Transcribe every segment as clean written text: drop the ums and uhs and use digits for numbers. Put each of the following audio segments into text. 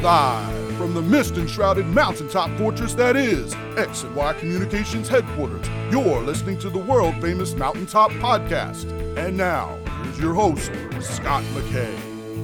Live from the mist-enshrouded mountaintop fortress that is X and Y Communications headquarters, you're listening to the world-famous Mountaintop Podcast. And now, here's your host, Scott McKay.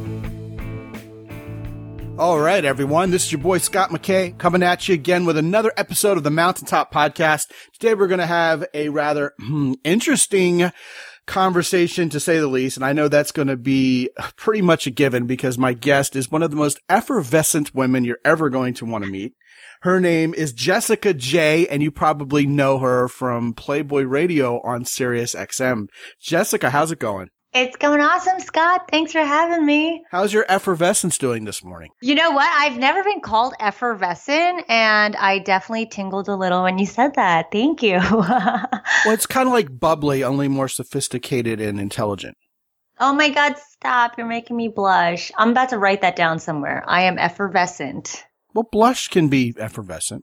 All right, everyone, this is your boy Scott McKay coming at you again with another episode of the Mountaintop Podcast. Today we're going to have a rather interesting conversation, to say the least, and I know that's going to be pretty much a given because my guest is one of the most effervescent women you're ever going to want to meet. Her name is Jessica J, and you probably know her from Playboy Radio on Sirius XM. Jessica, how's it going? It's going awesome, Scott. Thanks for having me. How's your effervescence doing this morning? You know what? I've never been called effervescent, and I definitely tingled a little when you said that. Thank you. Well, it's kind of like bubbly, only more sophisticated and intelligent. Oh my God, stop. You're making me blush. I'm about to write that down somewhere. I am effervescent. Well, blush can be effervescent.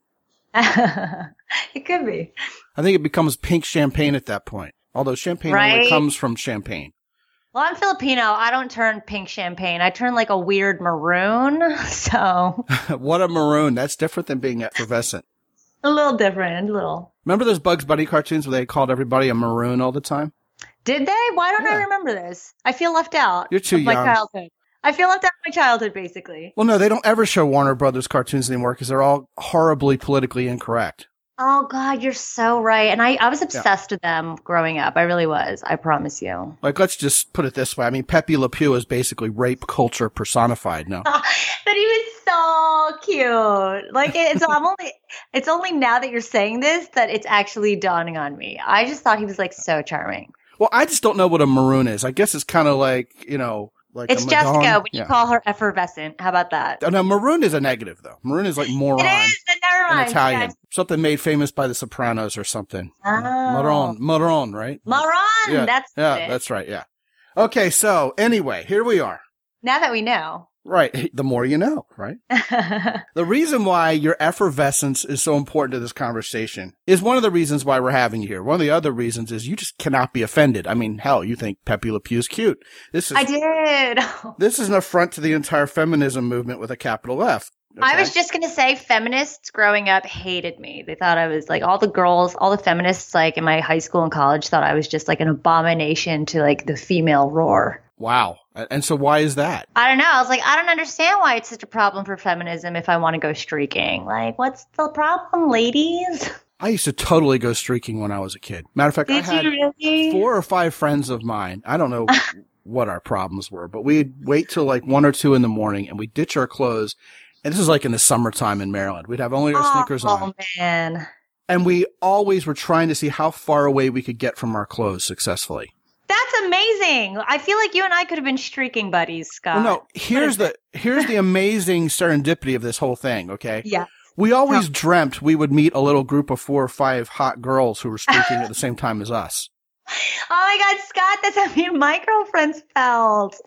It could be. I think it becomes pink champagne at that point, although champagne only comes from champagne. Well, I'm Filipino. I don't turn pink champagne. I turn like a weird maroon. So What a maroon. That's different than being effervescent. a little different, a little. Remember those Bugs Bunny cartoons where they called everybody a maroon all the time? Did they? Why don't I Yeah. remember this? I feel left out. You're too of my young. childhood. I feel left out of my childhood, basically. Well, no, they don't ever show Warner Brothers cartoons anymore because they're all horribly politically incorrect. Oh, God, you're so right. And I was obsessed with them growing up. I really was. I promise you. Like, let's just put it this way. I mean, Pepe Le Pew is basically rape culture personified, no? But he was so cute. Like, it's only now that you're saying this that it's actually dawning on me. I just thought he was, like, so charming. Well, I just don't know what a maroon is. I guess it's kind of like, you know, like It's a Madonna. Jessica when you Yeah. call her effervescent. How about that? Oh, no, maroon is a negative, though. Maroon is like moron. It is, but never In mind. Italian. Yes. Something made famous by the Sopranos or something. Oh. Maroon, right? Maron, Yeah, that's yeah, it. that's right, yeah. Okay, so anyway, here we are. Now that we know. Right, the more you know, right? The reason why your effervescence is so important to this conversation is one of the reasons why we're having you here. One of the other reasons is you just cannot be offended. I mean, hell, you think Pepe Le Pew's cute. I did. This is an affront to the entire feminism movement with a capital F. Okay? I was just going to say feminists growing up hated me. They thought I was like all the feminists like in my high school and college thought I was just like an abomination to like the female roar. Wow. And so why is that? I don't know. I was like, I don't understand why it's such a problem for feminism if I want to go streaking. Like, what's the problem, ladies? I used to totally go streaking when I was a kid. Matter of fact, I Did had you really? 4 or 5 friends of mine. I don't know what our problems were, but we'd wait till like 1 or 2 in the morning and we'd ditch our clothes. And this is like in the summertime in Maryland. We'd have only our sneakers on. Oh, man. And we always were trying to see how far away we could get from our clothes successfully. That's amazing. I feel like you and I could have been streaking buddies, Scott. Well, no, here's the amazing serendipity of this whole thing, okay? Yeah. We always dreamt we would meet a little group of 4 or 5 hot girls who were streaking at the same time as us. Oh my God, Scott, that's how me and my girlfriends felt.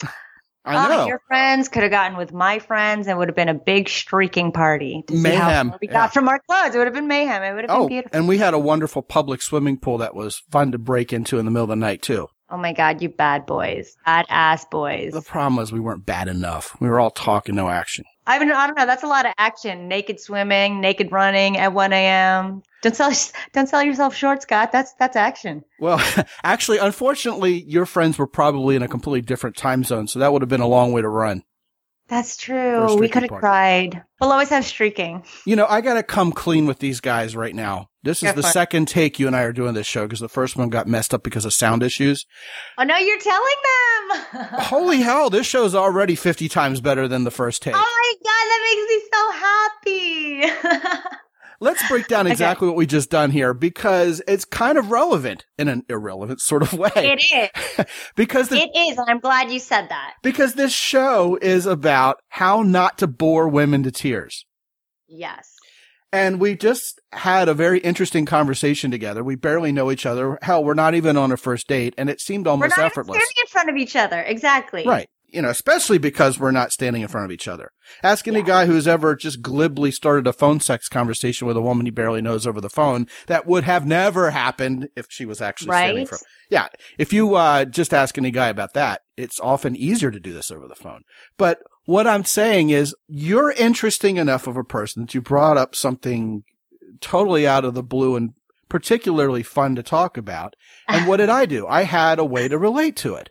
I know. Your friends could have gotten with my friends and it would have been a big streaking party. To see how Mayhem. far we got from our clothes. It would have been mayhem. It would have been beautiful. And we had a wonderful public swimming pool that was fun to break into in the middle of the night, too. Oh my God, you bad boys. Bad ass boys. The problem was we weren't bad enough. We were all talk and no action. I don't know. That's a lot of action. Naked swimming, naked running at 1 a.m. Don't sell yourself short, Scott. That's action. Well, actually, unfortunately, your friends were probably in a completely different time zone, so that would have been a long way to run. That's For a true. We streaking could have party. tried. We'll always have streaking. You know, I got to come clean with these guys right now. This is Go the for it. second take you and I are doing this show because the first one got messed up because of sound issues. Oh, no, you're telling them. Holy hell, this show's already 50 times better than the first take. Oh my God, that makes me so happy. Let's break down exactly what we just done here because it's kind of relevant in an irrelevant sort of way. It is. because It is, and I'm glad you said that. because this show is about how not to bore women to tears. Yes. And we just had a very interesting conversation together. We barely know each other. Hell, we're not even on a first date, and it seemed We're almost not even effortless. standing in front of each other. Exactly. Right. You know, especially because we're not standing in front of each other. Ask any guy who's ever just glibly started a phone sex conversation with a woman he barely knows over the phone. That would have never happened if she was actually standing in front. Yeah. If you just ask any guy about that, it's often easier to do this over the phone. But What I'm saying is you're interesting enough of a person that you brought up something totally out of the blue and particularly fun to talk about. And what did I do? I had a way to relate to it.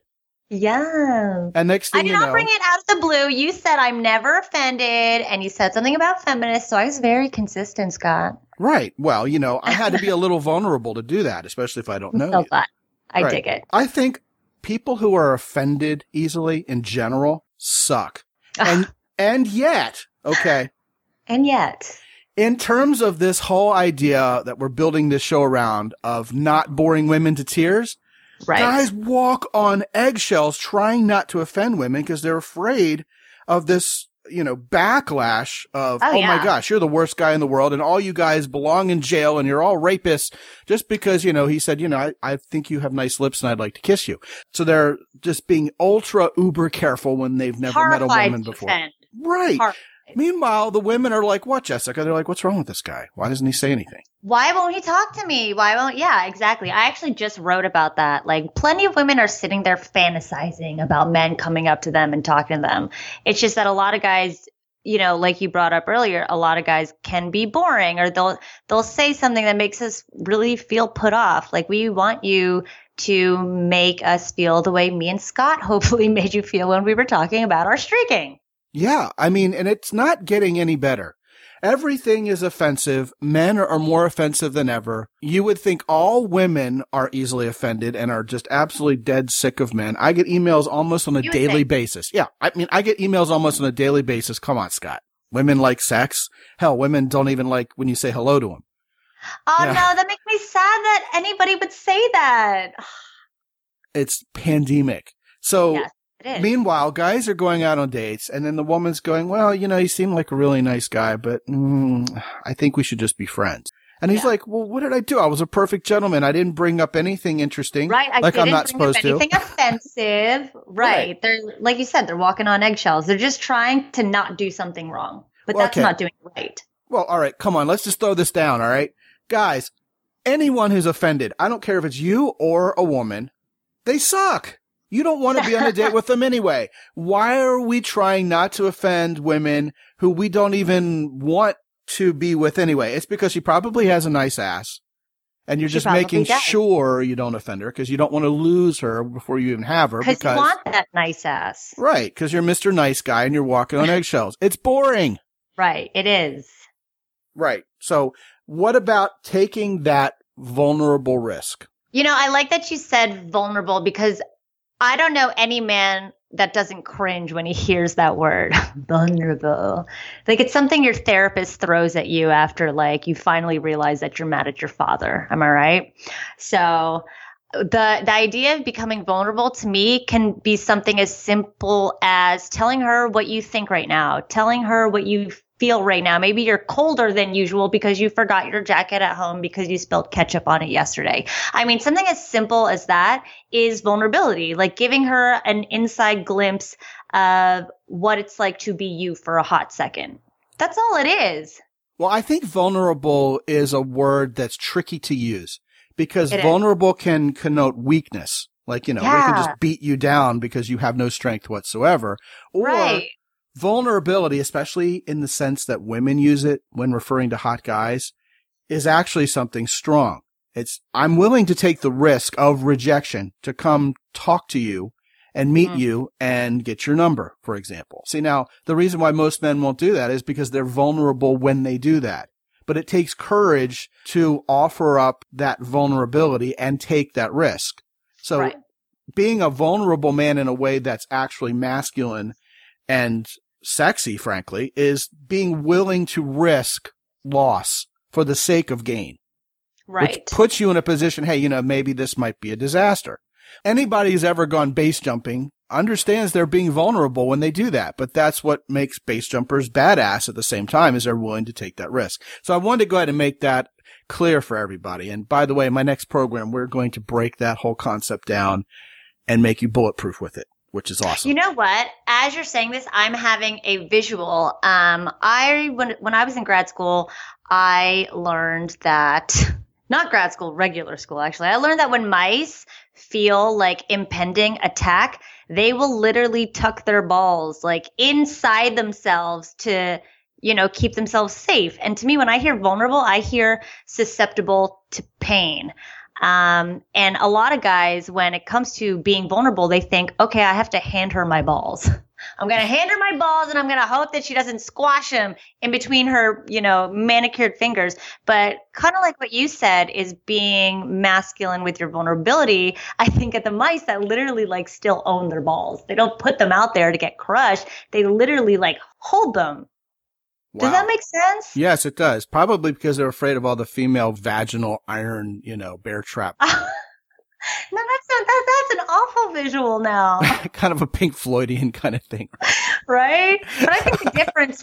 Yeah. And next thing I did not bring it out of the blue. You said I'm never offended, and you said something about feminists, so I was very consistent, Scott. Right. Well, I had to be a little vulnerable to do that, especially if I don't know you. I dig it. I think people who are offended easily in general suck. And yet, okay. And yet. In terms of this whole idea that we're building this show around of not boring women to tears, right. Guys walk on eggshells trying not to offend women because they're afraid of this, backlash of, oh my gosh, you're the worst guy in the world and all you guys belong in jail and you're all rapists just because, he said, I think you have nice lips and I'd like to kiss you. So they're just being ultra uber careful when they've never met a woman before. Right. Meanwhile, the women are like, what, Jessica? They're like, what's wrong with this guy? Why doesn't he say anything? Why won't he talk to me? Yeah, exactly. I actually just wrote about that. Like, plenty of women are sitting there fantasizing about men coming up to them and talking to them. It's just that a lot of guys, like you brought up earlier, a lot of guys can be boring or they'll say something that makes us really feel put off. Like, we want you to make us feel the way me and Scott hopefully made you feel when we were talking about our streaking. Yeah, and it's not getting any better. Everything is offensive. Men are more offensive than ever. You would think all women are easily offended and are just absolutely dead sick of men. I get emails almost on a daily basis. Yeah, I get emails almost on a daily basis. Come on, Scott. Women like sex. Hell, women don't even like when you say hello to them. Oh, yeah. No, that makes me sad that anybody would say that. It's pandemic. So. Yes. Meanwhile, guys are going out on dates, and then the woman's going, well, you seem like a really nice guy, but I think we should just be friends. And he's like, well, what did I do? I was a perfect gentleman. I didn't bring up anything interesting. Right. I'm not supposed to. Anything offensive. Right. They're, like you said, they're walking on eggshells. They're just trying to not do something wrong, but that's not doing it right. Well, all right. Come on. Let's just throw this down. All right. Guys, anyone who's offended, I don't care if it's you or a woman, they suck. You don't want to be on a date with them anyway. Why are we trying not to offend women who we don't even want to be with anyway? It's because she probably has a nice ass. And you're just making sure you don't offend her because you don't want to lose her before you even have her. Because you want that nice ass. Right. Because you're Mr. Nice Guy and you're walking on eggshells. It's boring. Right. It is. Right. So what about taking that vulnerable risk? I like that you said vulnerable because I don't know any man that doesn't cringe when he hears that word, vulnerable. Like, it's something your therapist throws at you after, like, you finally realize that you're mad at your father. Am I right? So the idea of becoming vulnerable to me can be something as simple as telling her what you think right now, telling her what you feel right now. Maybe you're colder than usual because you forgot your jacket at home because you spilled ketchup on it yesterday. Something as simple as that is vulnerability, like giving her an inside glimpse of what it's like to be you for a hot second. That's all it is. Well, I think vulnerable is a word that's tricky to use because vulnerable can connote weakness. Like, they can just beat you down because you have no strength whatsoever. Or vulnerability, especially in the sense that women use it when referring to hot guys, is actually something strong. It's, I'm willing to take the risk of rejection to come talk to you and meet you and get your number, for example. See, now, the reason why most men won't do that is because they're vulnerable when they do that. But it takes courage to offer up that vulnerability and take that risk. So being a vulnerable man in a way that's actually masculine and sexy, frankly, is being willing to risk loss for the sake of gain. Right. Which puts you in a position, hey, maybe this might be a disaster. Anybody who's ever gone base jumping understands they're being vulnerable when they do that. But that's what makes base jumpers badass at the same time, is they're willing to take that risk. So I wanted to go ahead and make that clear for everybody. And by the way, in my next program, we're going to break that whole concept down and make you bulletproof with it, which is awesome. You know what? As you're saying this, I'm having a visual. When I was in grad school, I learned that, not grad school, regular school, actually. I learned that when mice feel like impending attack, they will literally tuck their balls like inside themselves to, keep themselves safe. And to me, when I hear vulnerable, I hear susceptible to pain. And a lot of guys, when it comes to being vulnerable, they think, okay, I have to hand her my balls. I'm going to hand her my balls and I'm going to hope that she doesn't squash them in between her, manicured fingers. But kind of like what you said is being masculine with your vulnerability. I think at the mice that literally like still own their balls. They don't put them out there to get crushed. They literally like hold them. Wow. Does that make sense? Yes, it does. Probably because they're afraid of all the female vaginal iron, bear trap. No, that's an awful visual now. Kind of a Pink Floydian kind of thing. Right? But I think the difference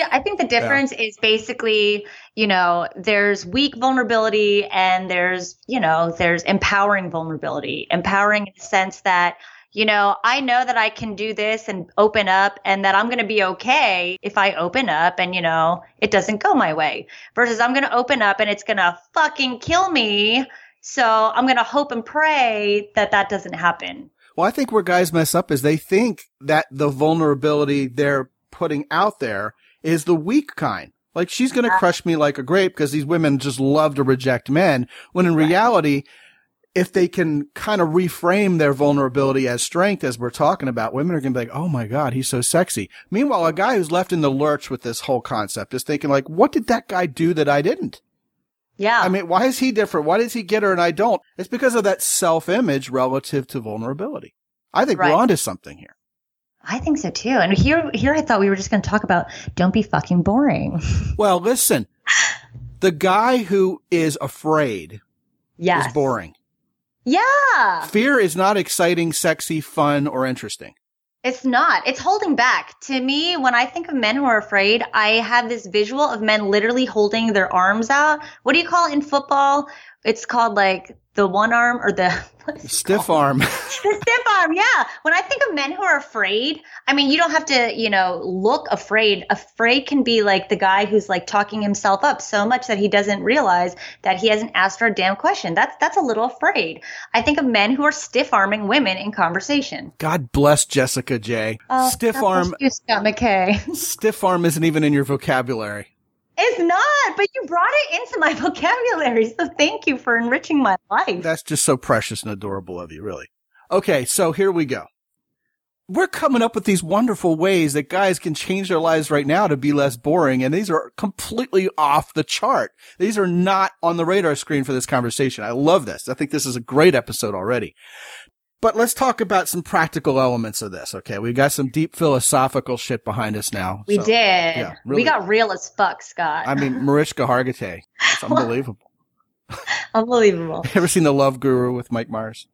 is basically, there's weak vulnerability and there's empowering vulnerability. Empowering in the sense that, I know that I can do this and open up and that I'm going to be okay if I open up and, it doesn't go my way. Versus I'm going to open up and it's going to fucking kill me. So I'm going to hope and pray that doesn't happen. Well, I think where guys mess up is they think that the vulnerability they're putting out there is the weak kind. Like she's going to crush me like a grape because these women just love to reject men. When in reality, if they can kind of reframe their vulnerability as strength, as we're talking about, women are going to be like, oh my God, he's so sexy. Meanwhile, a guy who's left in the lurch with this whole concept is thinking like, what did that guy do that I didn't? Yeah. I mean, why is he different? Why does he get her and I don't? It's because of that self-image relative to vulnerability. I think we're onto something here. I think so too. And here I thought we were just going to talk about don't be fucking boring. Well, listen, the guy who is afraid is boring. Yeah. Fear is not exciting, sexy, fun, or interesting. It's not. It's holding back. To me, when I think of men who are afraid, I have this visual of men literally holding their arms out. What do you call it in football? It's called like the one arm or the stiff arm. The stiff arm, yeah. When I think of men who are afraid, I mean, you don't have to, look afraid. Afraid can be like the guy who's like talking himself up so much that he doesn't realize that he hasn't asked her a damn question. That's a little afraid. I think of men who are stiff arming women in conversation. God bless Jessica J. Stiff arm. You, Scott McKay. Stiff arm isn't even in your vocabulary. It's not, but you brought it into my vocabulary, so thank you for enriching my life. That's just so precious and adorable of you, really. Okay, so here we go. We're coming up with these wonderful ways that guys can change their lives right now to be less boring, and these are completely off the chart. These are not on the radar screen for this conversation. I love this. I think this is a great episode already. But let's talk about some practical elements of this, okay? We got some deep philosophical shit behind us now. We did. Yeah, really. We got real as fuck, Scott. I mean, Mariska Hargitay. It's unbelievable. Unbelievable. Ever seen The Love Guru with Mike Myers?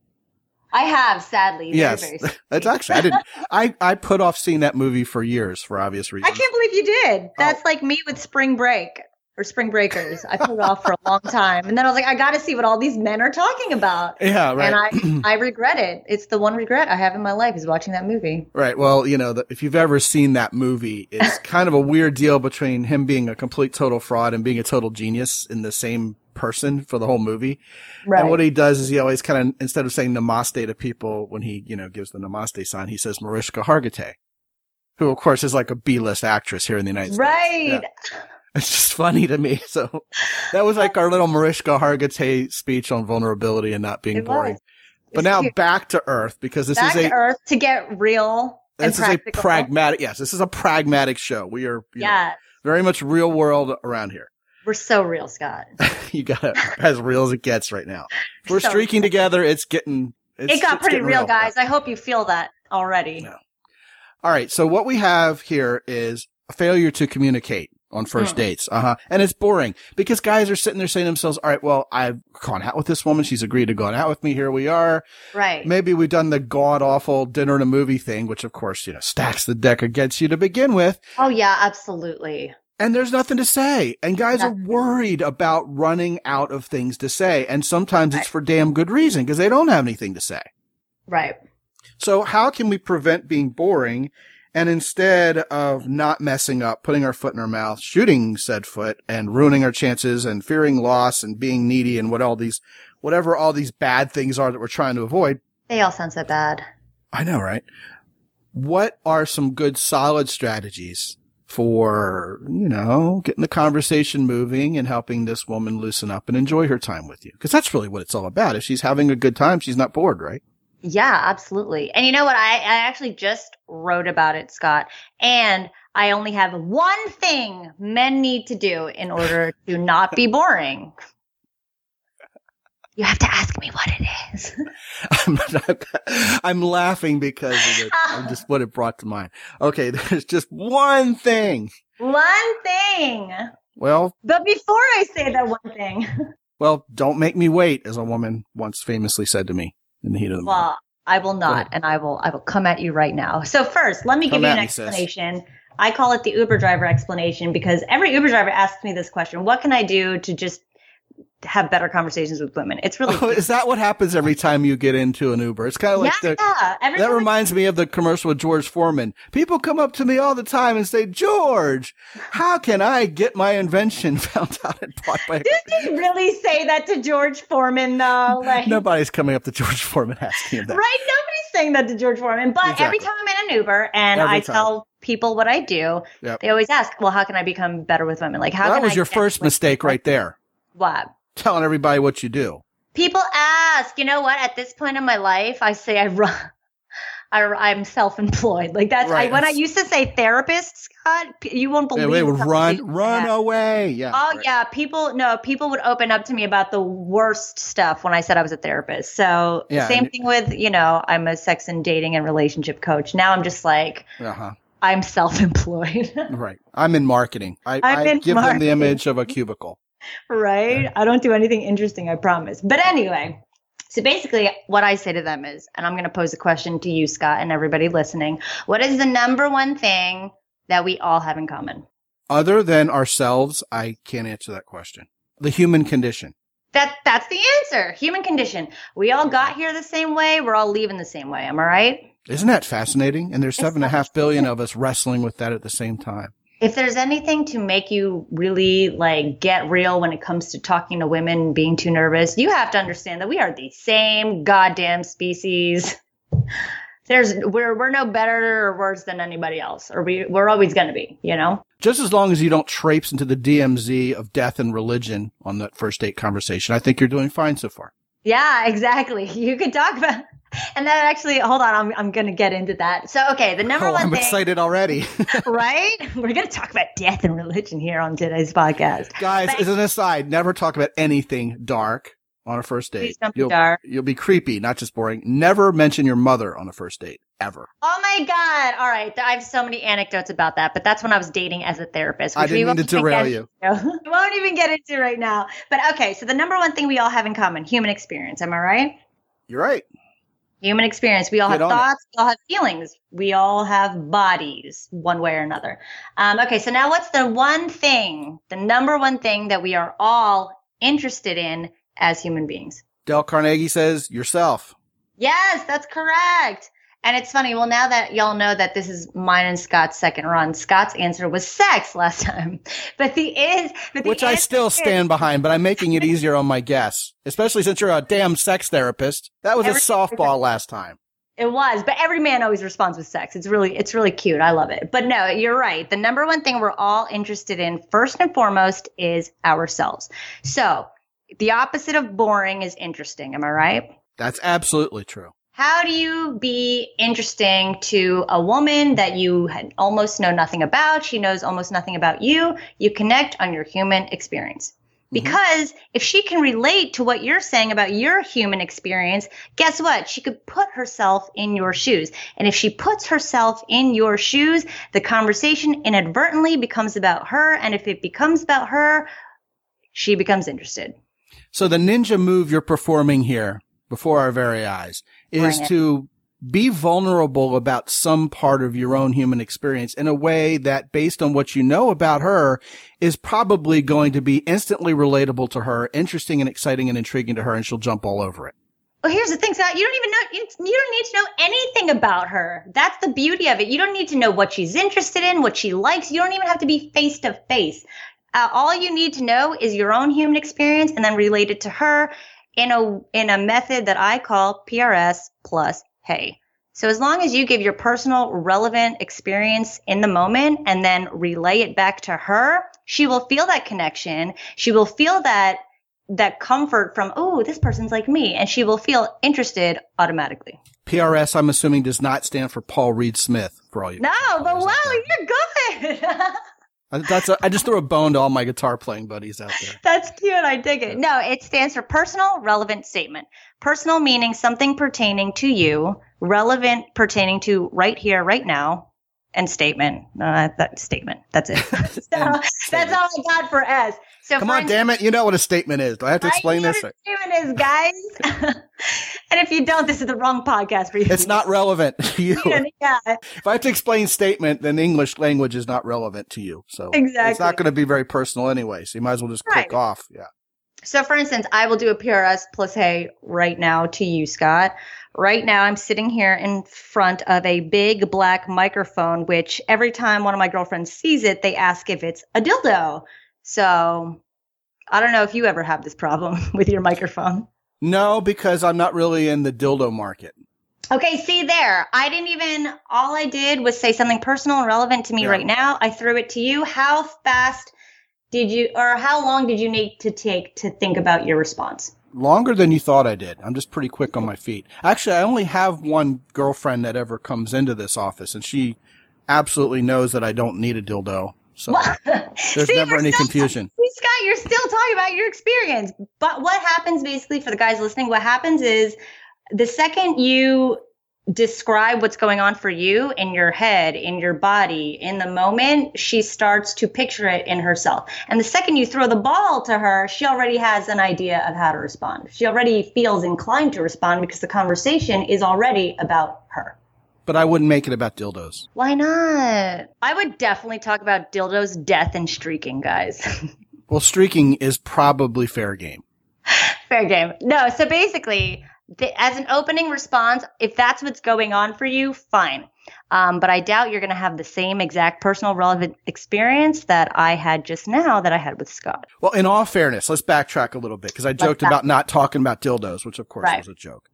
I have, sadly. Yes. That's actually, I put off seeing that movie for years for obvious reasons. I can't believe you did. That's like me with Spring Break. Or Spring Breakers. I put it off for a long time. And then I was like, I got to see what all these men are talking about. Yeah, right. And I regret it. It's the one regret I have in my life is watching that movie. Right. Well, if you've ever seen that movie, it's kind of a weird deal between him being a complete total fraud and being a total genius in the same person for the whole movie. Right. And what he does is he always kind of, instead of saying namaste to people when he, gives the namaste sign, he says Mariska Hargitay, who of course is like a B-list actress here in the United States. Right. Yeah. It's just funny to me. So that was like our little Mariska Hargitay speech on vulnerability and not being boring. But now back to Earth, because this is to Earth to get real. This is a pragmatic. Yes, this is a pragmatic show. We are very much real world around here. We're so real, Scott. You got it as real as it gets right now. We're so streaking together. It got pretty real, guys. I hope you feel that already. No. All right. So what we have here is a failure to communicate on first dates. And it's boring because guys are sitting there saying to themselves, all right, well, I've gone out with this woman. She's agreed to go out with me. Here we are. Right. Maybe we've done the god awful dinner and a movie thing, which of course, stacks the deck against you to begin with. Oh yeah, absolutely. And there's nothing to say. And guys are worried about running out of things to say. And sometimes it's for damn good reason because they don't have anything to say. Right. So how can we prevent being boring? And instead of not messing up, putting our foot in our mouth, shooting said foot and ruining our chances and fearing loss and being needy and whatever all these bad things are that we're trying to avoid. They all sound so bad. I know, right? What are some good solid strategies for, getting the conversation moving and helping this woman loosen up and enjoy her time with you? Because that's really what it's all about. If she's having a good time, she's not bored, right? Yeah, absolutely. And you know what? I actually just wrote about it, Scott. And I only have one thing men need to do in order to not be boring. You have to ask me what it is. I'm laughing because of just what it brought to mind. Okay, there's just one thing. One thing. Well. But before I say that one thing. Well, don't make me wait, as a woman once famously said to me in the heat of the moment. Well, I will not, and I will come at you right now. So first, let me give you an explanation. I call it the Uber driver explanation because every Uber driver asks me this question. What can I do to just have better conversations with women? It's really is that what happens every time you get into an Uber? It's kind of like that reminds me of the commercial with George Foreman. People come up to me all the time and say, George, how can I get my invention found out and bought by a Did they really say that to George Foreman though? Nobody's coming up to George Foreman asking him that. Right? Nobody's saying that to George Foreman. But every time I'm in an Uber and I tell people what I do, they always ask, well, how can I become better with women? Like, how that was your first mistake right there. What? Telling everybody what you do. People ask, you know what? At this point in my life, I say I'm self-employed. Like that's right. When I used to say therapist, Scott, you won't believe. They would run away. Yeah. Oh right. Yeah. People would open up to me about the worst stuff when I said I was a therapist. So same thing with, I'm a sex and dating and relationship coach. Now I'm just like, I'm self-employed. Right. I'm in marketing. I give them the image of a cubicle. Right? I don't do anything interesting, I promise. But anyway, so basically what I say to them is, and I'm going to pose a question to you, Scott, and everybody listening. What is the number one thing that we all have in common? Other than ourselves, I can't answer that question. The human condition. That's the answer. Human condition. We all got here the same way. We're all leaving the same way. Am I right? Isn't that fascinating? And there's 7.5 billion of us wrestling with that at the same time. If there's anything to make you really get real when it comes to talking to women and being too nervous, you have to understand that we are the same goddamn species. We're no better or worse than anybody else, or we're always going to be, Just as long as you don't traipse into the DMZ of death and religion on that first date conversation, I think you're doing fine so far. Yeah, exactly. You could talk about, and that actually, hold on, I'm going to get into that. So, okay, the number one thing. I'm excited already. Right? We're going to talk about death and religion here on today's podcast. Guys, as an aside, never talk about anything dark on a first date. Please don't be dark. You'll be creepy, not just boring. Never mention your mother on a first date, ever. Oh my God. All right. I have so many anecdotes about that, but that's when I was dating as a therapist. I didn't mean to derail you. We won't even get into it right now. But okay, so the number one thing we all have in common, human experience. Am I right? You're right. Human experience. We all have thoughts. We all have feelings. We all have bodies one way or another. Okay, so now what's the number one thing that we are all interested in as human beings? Dale Carnegie says yourself. Yes, that's correct. And it's funny. Well, now that y'all know that this is mine and Scott's second run, Scott's answer was sex last time. Which I still stand behind, but I'm making it easier on my guess, especially since you're a damn sex therapist. That was a softball last time. It was, but every man always responds with sex. It's really cute. I love it. But no, you're right. The number one thing we're all interested in, first and foremost, is ourselves. So the opposite of boring is interesting. Am I right? That's absolutely true. How do you be interesting to a woman that you almost know nothing about? She knows almost nothing about you. You connect on your human experience. Because if she can relate to what you're saying about your human experience, guess what? She could put herself in your shoes. And if she puts herself in your shoes, the conversation inadvertently becomes about her. And if it becomes about her, she becomes interested. So the ninja move you're performing here before our very eyes is to be vulnerable about some part of your own human experience in a way that, based on what you know about her, is probably going to be instantly relatable to her, interesting and exciting and intriguing to her, and she'll jump all over it. Well, here's the thing, Scott. You don't need to know anything about her. That's the beauty of it. You don't need to know what she's interested in, what she likes. You don't even have to be face to face. All you need to know is your own human experience and then relate it to her in a method that I call PRS plus hey. So as long as you give your personal, relevant experience in the moment and then relay it back to her, she will feel that connection. She will feel that comfort from, oh, this person's like me. And she will feel interested automatically. PRS, I'm assuming, does not stand for Paul Reed Smith for all you. No, but wow, you're good. I just threw a bone to all my guitar playing buddies out there. That's cute. I dig it. No, it stands for personal relevant statement. Personal meaning something pertaining to you, relevant pertaining to right here, right now, and statement. That statement. That's it. So that's all I got for S. So come on, damn it. You know what a statement is. Do I have to explain this? What a statement is, guys. And if you don't, this is the wrong podcast for you. It's not relevant to you. Yeah. If I have to explain statement, then English language is not relevant to you. So exactly. It's not going to be very personal anyway. So you might as well just click off. Yeah. So for instance, I will do a PRS plus hey right now to you, Scott. Right now, I'm sitting here in front of a big black microphone, which every time one of my girlfriends sees it, they ask if it's a dildo. So I don't know if you ever have this problem with your microphone. No, because I'm not really in the dildo market. Okay, see there. All I did was say something personal and relevant to me right now. I threw it to you. How fast how long did you need to take to think about your response? Longer than you thought I did. I'm just pretty quick on my feet. Actually, I only have one girlfriend that ever comes into this office, and she absolutely knows that I don't need a dildo. So there's never any confusion. Scott, you're still talking about your experience. But what happens basically for the guys listening, what happens is the second you describe what's going on for you in your head, in your body, in the moment, she starts to picture it in herself. And the second you throw the ball to her, she already has an idea of how to respond. She already feels inclined to respond because the conversation is already about her. But I wouldn't make it about dildos. Why not? I would definitely talk about dildos, death, and streaking, guys. Well, streaking is probably fair game. Fair game. No, so basically, as an opening response, if that's what's going on for you, fine. But I doubt you're going to have the same exact personal relevant experience that I had just now that I had with Scott. Well, in all fairness, let's backtrack a little bit because I joked about not talking about dildos, which of course was a joke.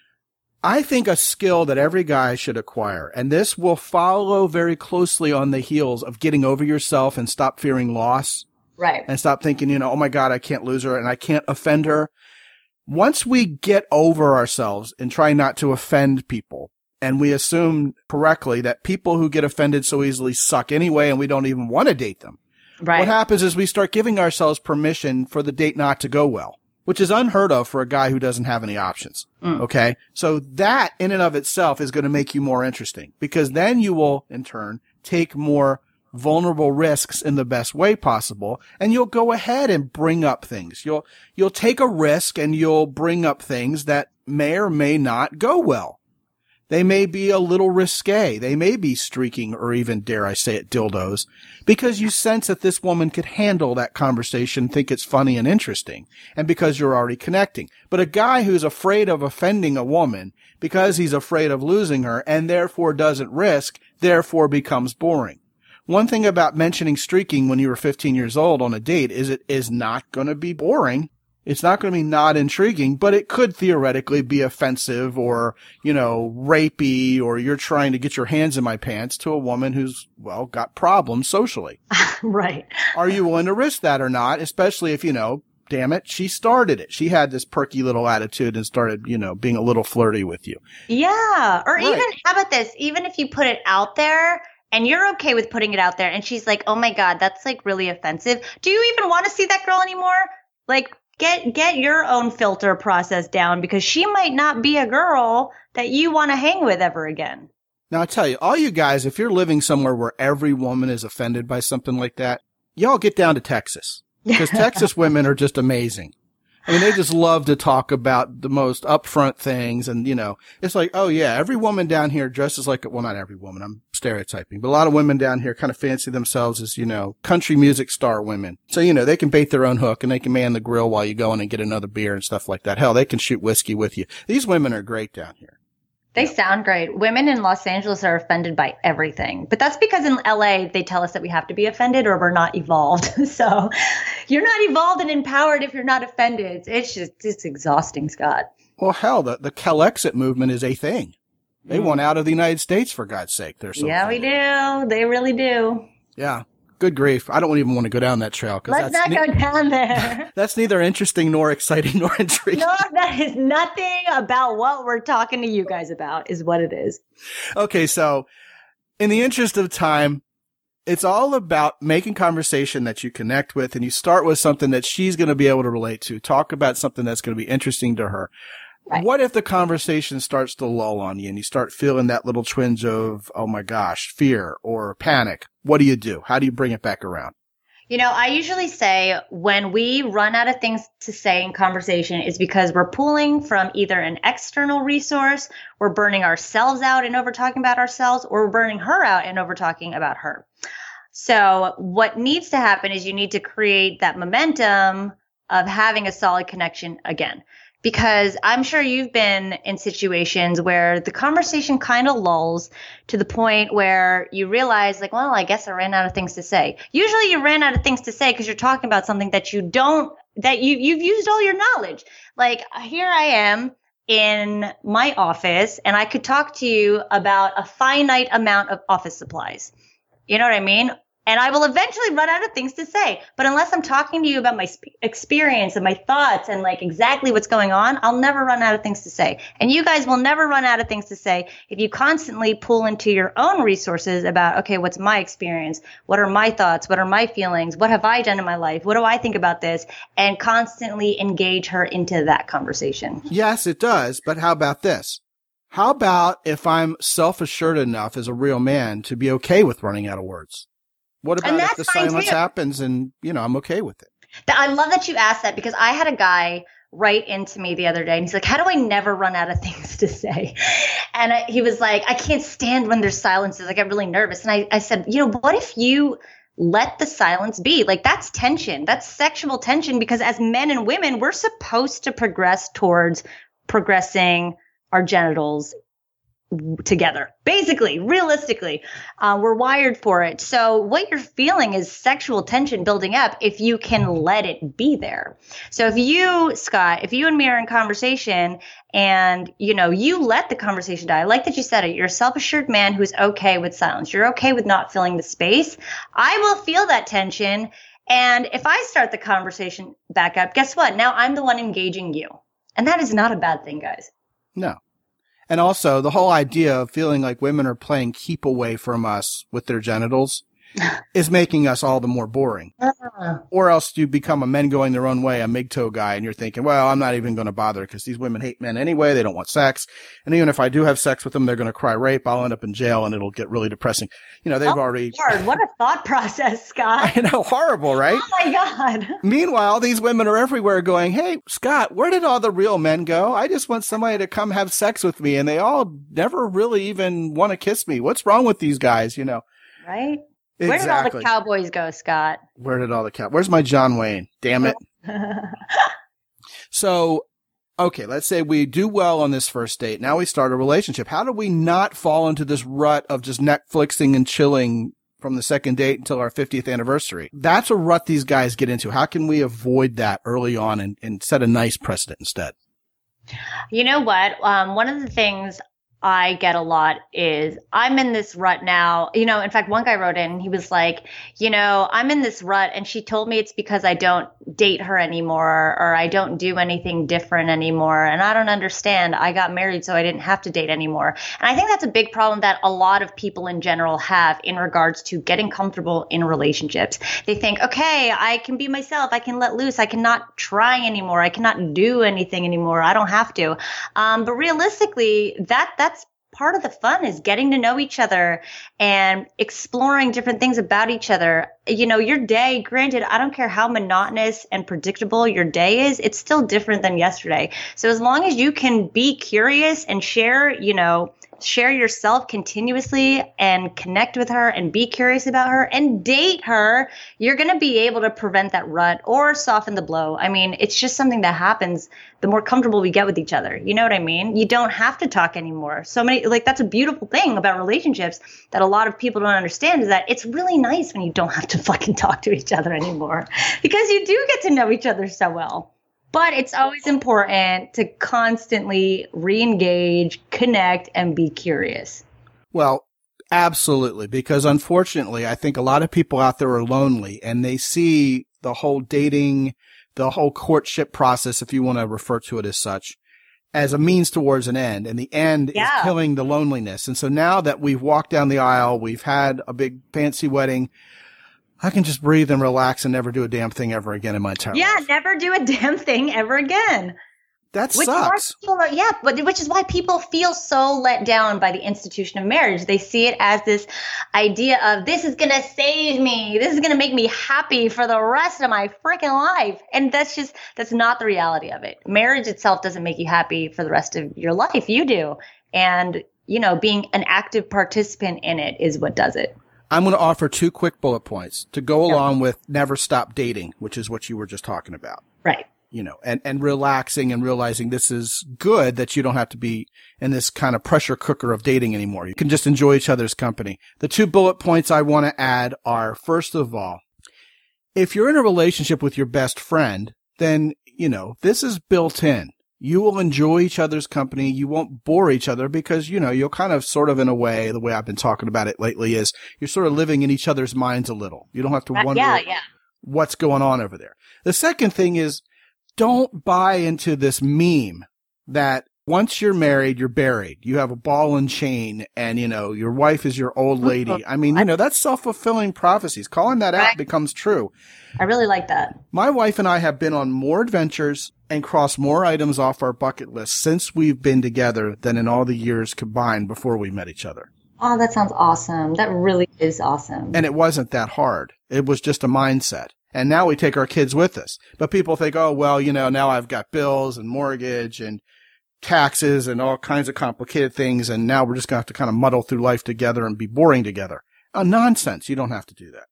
I think a skill that every guy should acquire, and this will follow very closely on the heels of getting over yourself and stop fearing loss. Right. And stop thinking, oh my God, I can't lose her and I can't offend her. Once we get over ourselves and try not to offend people, and we assume correctly that people who get offended so easily suck anyway and we don't even want to date them. Right. What happens is we start giving ourselves permission for the date not to go well, which is unheard of for a guy who doesn't have any options. Okay. So that in and of itself is going to make you more interesting because then you will in turn take more vulnerable risks in the best way possible. And you'll go ahead and bring up things. You'll take a risk and you'll bring up things that may or may not go well. They may be a little risque. They may be streaking or even, dare I say it, dildos, because you sense that this woman could handle that conversation, think it's funny and interesting, and because you're already connecting. But a guy who's afraid of offending a woman because he's afraid of losing her and therefore doesn't risk, therefore becomes boring. One thing about mentioning streaking when you were 15 years old on a date is it is not going to be boring. It's not going to be not intriguing, but it could theoretically be offensive or, rapey, or you're trying to get your hands in my pants to a woman who's, got problems socially. Right. Are you willing to risk that or not? Especially if, damn it, she started it. She had this perky little attitude and started, being a little flirty with you. Yeah. Or even, how about this? Even if you put it out there, and you're okay with putting it out there, and she's like, oh my God, that's like really offensive. Do you even want to see that girl anymore? Like, get your own filter process down because she might not be a girl that you want to hang with ever again. Now, I tell you, all you guys, if you're living somewhere where every woman is offended by something like that, y'all get down to Texas because Texas women are just amazing. I mean, they just love to talk about the most upfront things. And, it's like, oh yeah, every woman down here dresses like, well, not every woman, I'm stereotyping, but a lot of women down here kind of fancy themselves as, country music star women. So, they can bait their own hook and they can man the grill while you go in and get another beer and stuff like that. Hell, they can shoot whiskey with you. These women are great down here. They sound great. Women in Los Angeles are offended by everything. But that's because in LA, they tell us that we have to be offended or we're not evolved. So you're not evolved and empowered if you're not offended. It's exhausting, Scott. Well, hell, the Calexit movement is a thing. They want out of the United States, for God's sake. They're so Yeah, funny. we do. They really do. Yeah. Good grief. I don't even want to go down that trail. Let's not go down there. That's neither interesting nor exciting nor intriguing. No, that is nothing about what we're talking to you guys about, is what it is. Okay, so in the interest of time, it's all about making conversation that you connect with, and you start with something that she's going to be able to relate to. Talk about something that's going to be interesting to her. Right. What if the conversation starts to lull on you and you start feeling that little twinge of, oh my gosh, fear or panic? What do you do? How do you bring it back around? You know, I usually say when we run out of things to say in conversation is because we're pulling from either an external resource, we're burning ourselves out and over talking about ourselves, or we're burning her out and over talking about her. So what needs to happen is you need to create that momentum of having a solid connection again. Because I'm sure you've been in situations where the conversation kind of lulls to the point where you realize, like, well, I guess I ran out of things to say. Usually you ran out of things to say because you're talking about something that you've used all your knowledge. Like, here I am in my office and I could talk to you about a finite amount of office supplies. You know what I mean? And I will eventually run out of things to say. But unless I'm talking to you about my experience and my thoughts and like exactly what's going on, I'll never run out of things to say. And you guys will never run out of things to say if you constantly pull into your own resources about, okay, what's my experience? What are my thoughts? What are my feelings? What have I done in my life? What do I think about this? And constantly engage her into that conversation. Yes, it does. But how about this? How about if I'm self-assured enough as a real man to be okay with running out of words? What about if the silence happens and, I'm okay with it? I love that you asked that because I had a guy write into me the other day and he's like, how do I never run out of things to say? And he was like, I can't stand when there's silences. I get really nervous. And I said, what if you let the silence be? Like, that's tension. That's sexual tension because as men and women, we're supposed to progress towards progressing our genitals together. Basically, realistically, we're wired for it. So what you're feeling is sexual tension building up if you can let it be there. So if you, Scott, if you and me are in conversation and, you let the conversation die, I like that you said it, you're a self-assured man who's okay with silence. You're okay with not filling the space. I will feel that tension. And if I start the conversation back up, guess what? Now I'm the one engaging you. And that is not a bad thing, guys. No. And also, the whole idea of feeling like women are playing keep away from us with their genitals is making us all the more boring. Or else you become a men going their own way, a MGTOW guy, and you're thinking, well, I'm not even going to bother because these women hate men anyway. They don't want sex. And even if I do have sex with them, they're going to cry rape. I'll end up in jail and it'll get really depressing. They've already... Lord, what a thought process, Scott. I know, horrible, right? Oh my God. Meanwhile, these women are everywhere going, hey, Scott, where did all the real men go? I just want somebody to come have sex with me and they all never really even want to kiss me. What's wrong with these guys, Right? Exactly. Where did all the cowboys go, Scott? Where's my John Wayne? Damn it. So, okay, let's say we do well on this first date. Now we start a relationship. How do we not fall into this rut of just Netflixing and chilling from the second date until our 50th anniversary? That's a rut these guys get into. How can we avoid that early on and set a nice precedent instead? You know what? One of the things I get a lot is I'm in this rut now. In fact, one guy wrote in and he was like, I'm in this rut and she told me it's because I don't date her anymore or I don't do anything different anymore. And I don't understand. I got married so I didn't have to date anymore. And I think that's a big problem that a lot of people in general have in regards to getting comfortable in relationships. They think, okay, I can be myself. I can let loose. I cannot try anymore. I cannot do anything anymore. I don't have to. But realistically, that's part of the fun is getting to know each other and exploring different things about each other. Your day, granted, I don't care how monotonous and predictable your day is, it's still different than yesterday. So as long as you can be curious and share yourself continuously and connect with her and be curious about her and date her, you're going to be able to prevent that rut or soften the blow. I mean, it's just something that happens the more comfortable we get with each other. You know what I mean? You don't have to talk anymore. That's a beautiful thing about relationships that a lot of people don't understand is that it's really nice when you don't have to fucking talk to each other anymore because you do get to know each other so well. But it's always important to constantly re-engage, connect, and be curious. Well, absolutely. Because unfortunately, I think a lot of people out there are lonely and they see the whole dating, the whole courtship process, if you want to refer to it as such, as a means towards an end. And the end is killing the loneliness. And so now that we've walked down the aisle, we've had a big fancy wedding, I can just breathe and relax and never do a damn thing ever again in my entire life. Never do a damn thing ever again. That sucks. Which is why people feel so let down by the institution of marriage. They see it as this idea of, this is going to save me. This is going to make me happy for the rest of my freaking life. And that's not the reality of it. Marriage itself doesn't make you happy for the rest of your life. You do. And, being an active participant in it is what does it. I'm going to offer 2 quick bullet points to go along with never stop dating, which is what you were just talking about. Right. And relaxing and realizing this is good, that you don't have to be in this kind of pressure cooker of dating anymore. You can just enjoy each other's company. The 2 bullet points I want to add are, first of all, if you're in a relationship with your best friend, then, this is built in. You will enjoy each other's company. You won't bore each other because, you'll kind of sort of in a way, the way I've been talking about it lately is you're sort of living in each other's minds a little. You don't have to wonder what's going on over there. The second thing is, don't buy into this meme that once you're married, you're buried. You have a ball and chain and, your wife is your old lady. I mean, that's self-fulfilling prophecies. Calling that out becomes true. I really like that. My wife and I have been on more adventures and crossed more items off our bucket list since we've been together than in all the years combined before we met each other. Oh, that sounds awesome. That really is awesome. And it wasn't that hard. It was just a mindset. And now we take our kids with us. But people think, oh, well, now I've got bills and mortgage and taxes and all kinds of complicated things. And now we're just going to have to kind of muddle through life together and be boring together. Nonsense. You don't have to do that.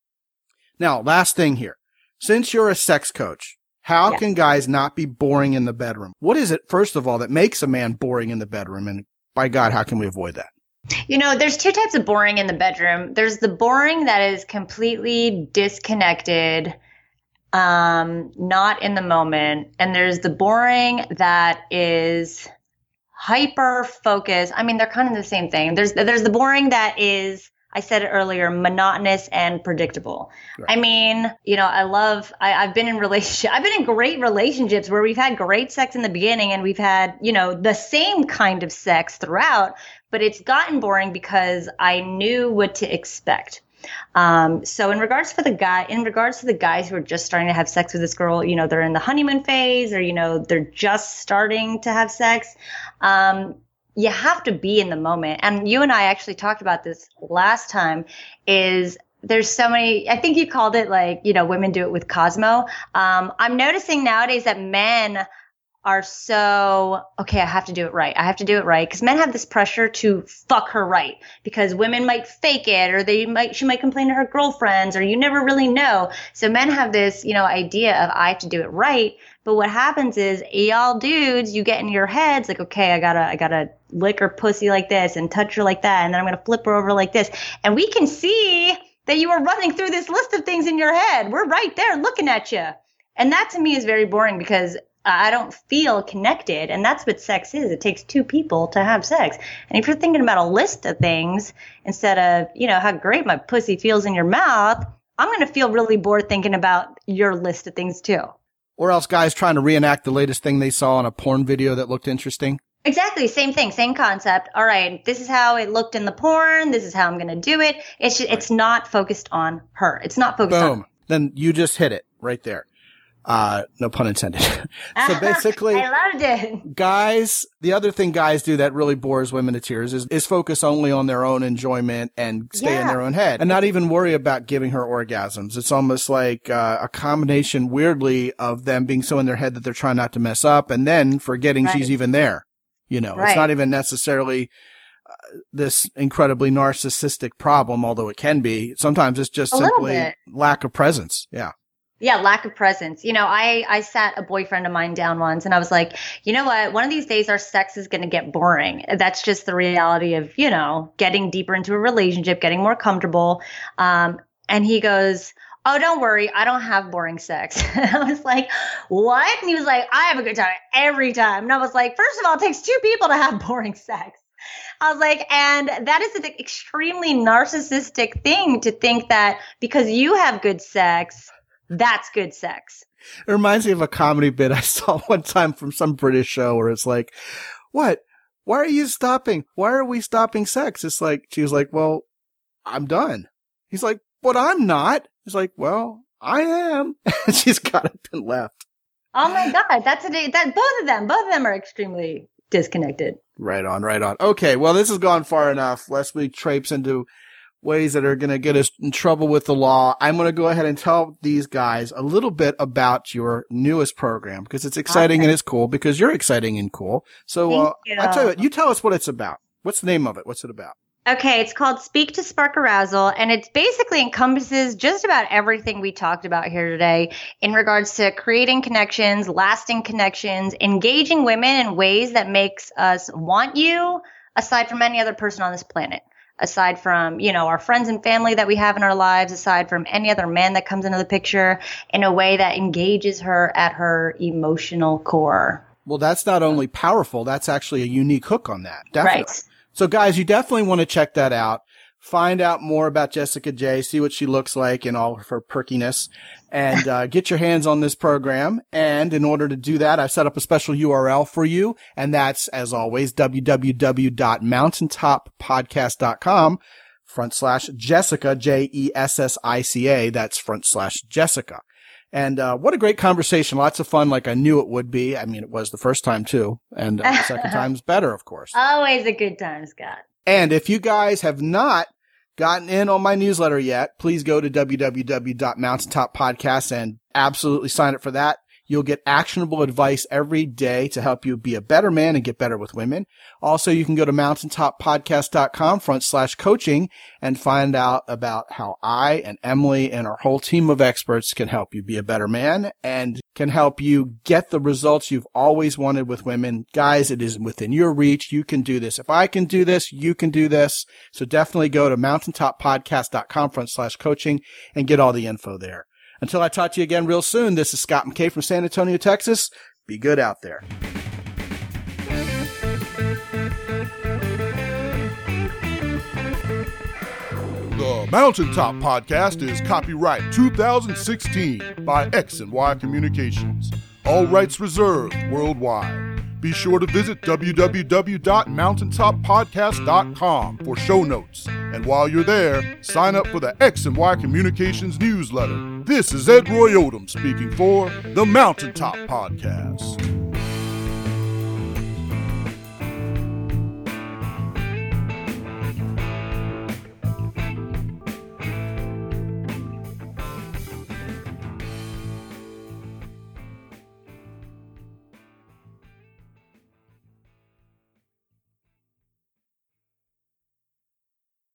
Now, last thing here. Since you're a sex coach, how can guys not be boring in the bedroom? What is it, first of all, that makes a man boring in the bedroom? And by God, how can we avoid that? There's 2 types of boring in the bedroom. There's the boring that is completely disconnected, not in the moment. And there's the boring that is hyper focused. I mean, they're kind of the same thing. There's the boring that is, I said it earlier, monotonous and predictable. Right. I mean, I've been in great relationships where we've had great sex in the beginning and we've had, the same kind of sex throughout, but it's gotten boring because I knew what to expect. So in regards to the guys who are just starting to have sex with this girl, they're in the honeymoon phase or, they're just starting to have sex. You have to be in the moment. And you and I actually talked about this last time is there's so many, I think you called it women do it with Cosmo. I'm noticing nowadays that men are so, okay, I have to do it right. I have to do it right. Because men have this pressure to fuck her right. Because women might fake it or she might complain to her girlfriends or you never really know. So men have this, idea of I have to do it right. But what happens is y'all dudes, you get in your heads like, okay, I gotta lick her pussy like this and touch her like that. And then I'm going to flip her over like this. And we can see that you are running through this list of things in your head. We're right there looking at you. And that to me is very boring because I don't feel connected. And that's what sex is. It takes 2 people to have sex. And if you're thinking about a list of things instead of, how great my pussy feels in your mouth, I'm going to feel really bored thinking about your list of things too. Or else guys trying to reenact the latest thing they saw on a porn video that looked interesting. Exactly. Same thing. Same concept. All right. This is how it looked in the porn. This is how I'm going to do it. It's not focused on her. It's not focused on. Boom. Then you just hit it right there. No pun intended. So basically, I loved it. Guys, the other thing guys do that really bores women to tears is focus only on their own enjoyment and stay in their own head and not even worry about giving her orgasms. It's almost like a combination, weirdly, of them being so in their head that they're trying not to mess up and then forgetting she's even there. It's not even necessarily this incredibly narcissistic problem, although it can be. Sometimes it's just simply lack of presence. Yeah. Yeah, lack of presence. I sat a boyfriend of mine down once and I was like, you know what? One of these days our sex is going to get boring. That's just the reality of, getting deeper into a relationship, getting more comfortable. And he goes, oh, don't worry, I don't have boring sex. I was like, what? And he was like, I have a good time every time. And I was like, first of all, it takes 2 people to have boring sex. I was like, and that is an extremely narcissistic thing to think that because you have good sex, that's good sex. It reminds me of a comedy bit I saw one time from some British show where it's like, what? Why are you stopping? Why are we stopping sex? It's like, she was like, well, I'm done. He's like, but I'm not. He's like, well, I am. And she's got up and left. Oh my God. Both of them are extremely disconnected. Right on. Okay. Well, this has gone far enough. Lest we traipse into ways that are going to get us in trouble with the law. I'm going to go ahead and tell these guys a little bit about your newest program because it's exciting and it's cool because you're exciting and cool. So I'll tell you tell us what it's about. What's the name of it? What's it about? Okay, it's called Speak to Spark Arousal, and it basically encompasses just about everything we talked about here today in regards to creating connections, lasting connections, engaging women in ways that makes us want you aside from any other person on this planet. Aside from, our friends and family that we have in our lives, aside from any other man that comes into the picture, in a way that engages her at her emotional core. Well, that's not only powerful, that's actually a unique hook on that. Definitely. Right. So guys, you definitely want to check that out. Find out more about Jessica J, see what she looks like in all of her perkiness, and get your hands on this program. And in order to do that, I've set up a special URL for you, and that's, as always, www.mountaintoppodcast.com/Jessica, Jessica. That's /Jessica. And what a great conversation. Lots of fun, like I knew it would be. I mean, it was the first time, too. And the second time's better, of course. Always a good time, Scott. And if you guys have not gotten in on my newsletter yet, please go to www.mountaintoppodcast and absolutely sign up for that. You'll get actionable advice every day to help you be a better man and get better with women. Also, you can go to mountaintoppodcast.com/coaching and find out about how I and Emily and our whole team of experts can help you be a better man and can help you get the results you've always wanted with women. Guys, it is within your reach. You can do this. If I can do this, you can do this. So definitely go to mountaintoppodcast.com/coaching and get all the info there. Until I talk to you again real soon, this is Scott McKay from San Antonio, Texas. Be good out there. The Mountaintop Podcast is copyright 2016 by X&Y Communications. All rights reserved worldwide. Be sure to visit www.mountaintoppodcast.com for show notes. And while you're there, sign up for the X&Y Communications newsletter. This is Ed Roy Odom speaking for the Mountaintop Podcast.